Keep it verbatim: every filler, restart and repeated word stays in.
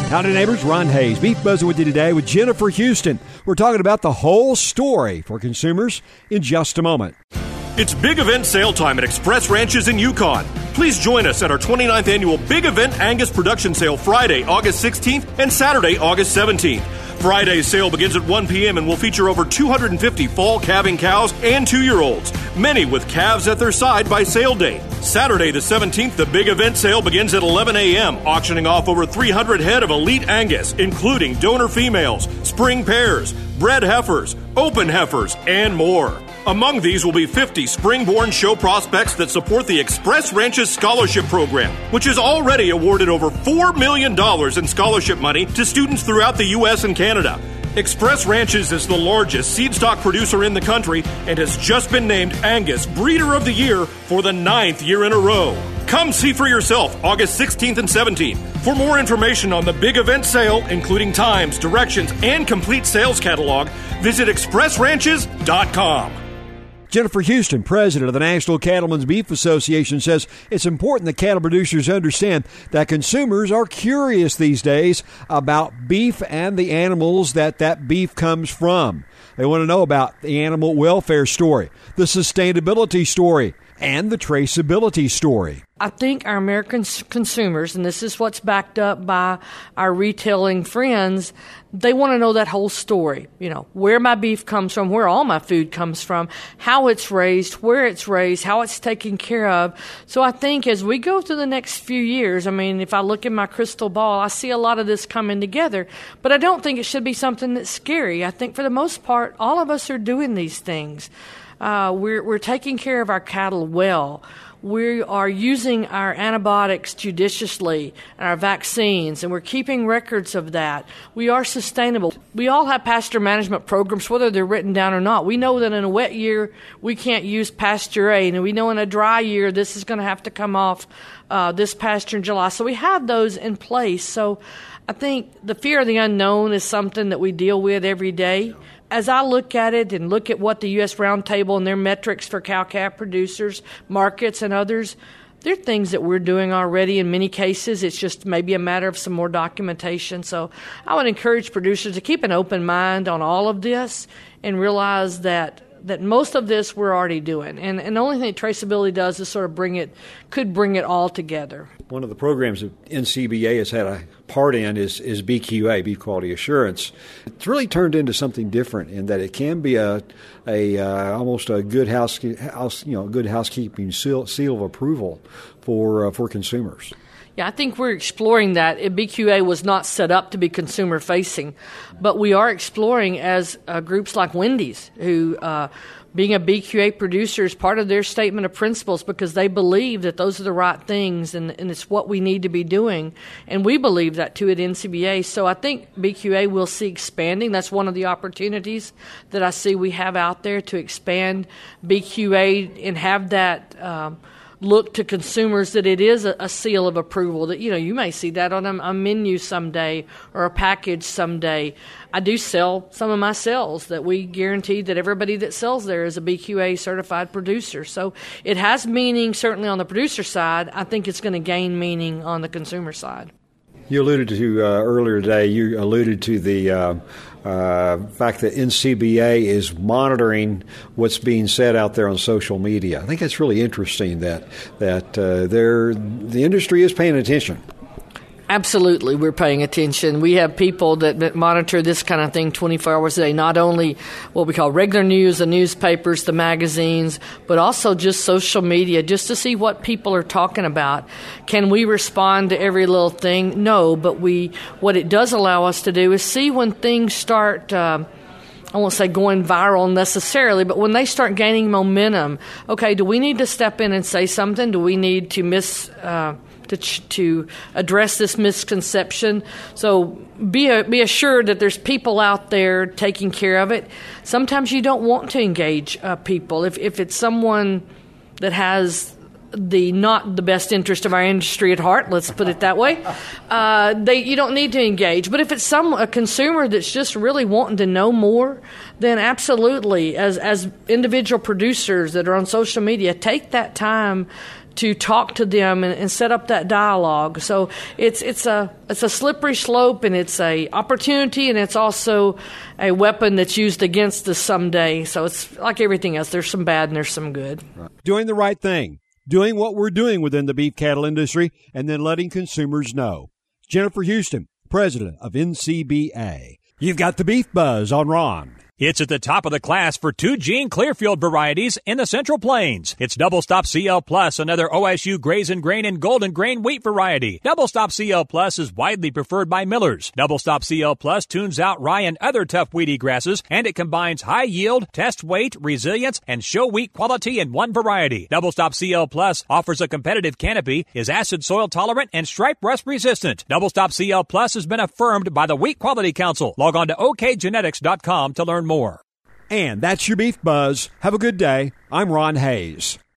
Howdy, neighbors. Ron Hayes, Beef Buzzing with you today with Jennifer Houston. We're talking about the whole story for consumers in just a moment. It's big event sale time at Express Ranches in Yukon. Please join us at our twenty-ninth annual Big Event Angus Production Sale Friday, August sixteenth and Saturday, August seventeenth. Friday's sale begins at one p.m. and will feature over two hundred fifty fall calving cows and two-year-olds, many with calves at their side by sale date. Saturday the seventeenth, the big event sale begins at eleven a.m., auctioning off over three hundred head of elite Angus, including donor females, spring pairs, bred heifers, open heifers, and more. Among these will be fifty spring-born show prospects that support the Express Ranches Scholarship Program, which has already awarded over four million dollars in scholarship money to students throughout the U S and Canada. Express Ranches is the largest seed stock producer in the country and has just been named Angus Breeder of the Year for the ninth year in a row. Come see for yourself August sixteenth and seventeenth. For more information on the big event sale, including times, directions, and complete sales catalog, visit express ranches dot com. Jennifer Houston, president of the National Cattlemen's Beef Association, says it's important that cattle producers understand that consumers are curious these days about beef and the animals that that beef comes from. They want to know about the animal welfare story, the sustainability story, and the traceability story. I think our American consumers, and this is what's backed up by our retailing friends, they want to know that whole story. You know, where my beef comes from, where all my food comes from, how it's raised, where it's raised, how it's taken care of. So I think as we go through the next few years, I mean, if I look in my crystal ball, I see a lot of this coming together. But I don't think it should be something that's scary. I think for the most part, all of us are doing these things. Uh, we're, we're taking care of our cattle well. We are using our antibiotics judiciously and our vaccines, and we're keeping records of that. We are sustainable. We all have pasture management programs, whether they're written down or not. We know that in a wet year, we can't use pasture A, and we know in a dry year, this is going to have to come off uh, this pasture in July. So we have those in place. So I think the fear of the unknown is something that we deal with every day. As I look at it and look at what the U S Roundtable and their metrics for cow-calf producers, markets, and others, there are things that we're doing already in many cases. It's just maybe a matter of some more documentation. So I would encourage producers to keep an open mind on all of this and realize that that most of this we're already doing. And, and the only thing traceability does is sort of bring it, could bring it all together. One of the programs that N C B A has had a part in is, is B Q A, Beef Quality Assurance. It's really turned into something different in that it can be a, a uh, almost a good house, house, you know, good housekeeping seal, seal of approval for uh, for consumers. Yeah, I think we're exploring that. B Q A was not set up to be consumer-facing, but we are exploring as uh, groups like Wendy's, who, uh, being a B Q A producer, is part of their statement of principles because they believe that those are the right things and, and it's what we need to be doing. And we believe that, too, at N C B A. So I think B Q A will see expanding. That's one of the opportunities that I see we have out there to expand B Q A and have that um, look to consumers that it is a, a seal of approval, that, you know, you may see that on a, a menu someday or a package someday. I do sell some of my sales that we guarantee that everybody that sells there is a B Q A certified producer. So it has meaning certainly on the producer side. I think it's going to gain meaning on the consumer side. You alluded to uh, earlier today, you alluded to the uh, uh, fact that N C B A is monitoring what's being said out there on social media. I think that's really interesting that that uh, they're, the industry is paying attention. Absolutely, we're paying attention. We have people that, that monitor this kind of thing twenty-four hours a day, not only what we call regular news, the newspapers, the magazines, but also just social media, just to see what people are talking about. Can we respond to every little thing? No, but we. What it does allow us to do is see when things start, uh, I won't say going viral necessarily, but when they start gaining momentum, okay, do we need to step in and say something? Do we need to miss... Uh, To, to address this misconception? So be a, be assured that there's people out there taking care of it. Sometimes you don't want to engage uh, people. If if it's someone that has the not the best interest of our industry at heart, let's put it that way, uh, they you don't need to engage. But if it's some a consumer that's just really wanting to know more, then absolutely, as as individual producers that are on social media, take that time to talk to them and, and set up that dialogue. So it's it's a it's a slippery slope, and it's a opportunity, and it's also a weapon that's used against us someday. So it's like everything else. There's some bad and there's some good. Doing the right thing, doing what we're doing within the beef cattle industry, and then letting consumers know. Jennifer Houston, president of N C B A. You've got the Beef Buzz on Ron. It's at the top of the class for two Gene Clearfield varieties in the Central Plains. It's Double Stop C L Plus, another O S U Graze and Grain and Golden Grain wheat variety. Double Stop C L Plus is widely preferred by millers. Double Stop C L Plus tunes out rye and other tough weedy grasses, and it combines high yield, test weight, resilience, and show wheat quality in one variety. Double Stop C L Plus offers a competitive canopy, is acid soil tolerant, and stripe rust resistant. Double Stop C L Plus has been affirmed by the Wheat Quality Council. Log on to O K genetics dot com to learn more. And that's your Beef Buzz. Have a good day. I'm Ron Hayes.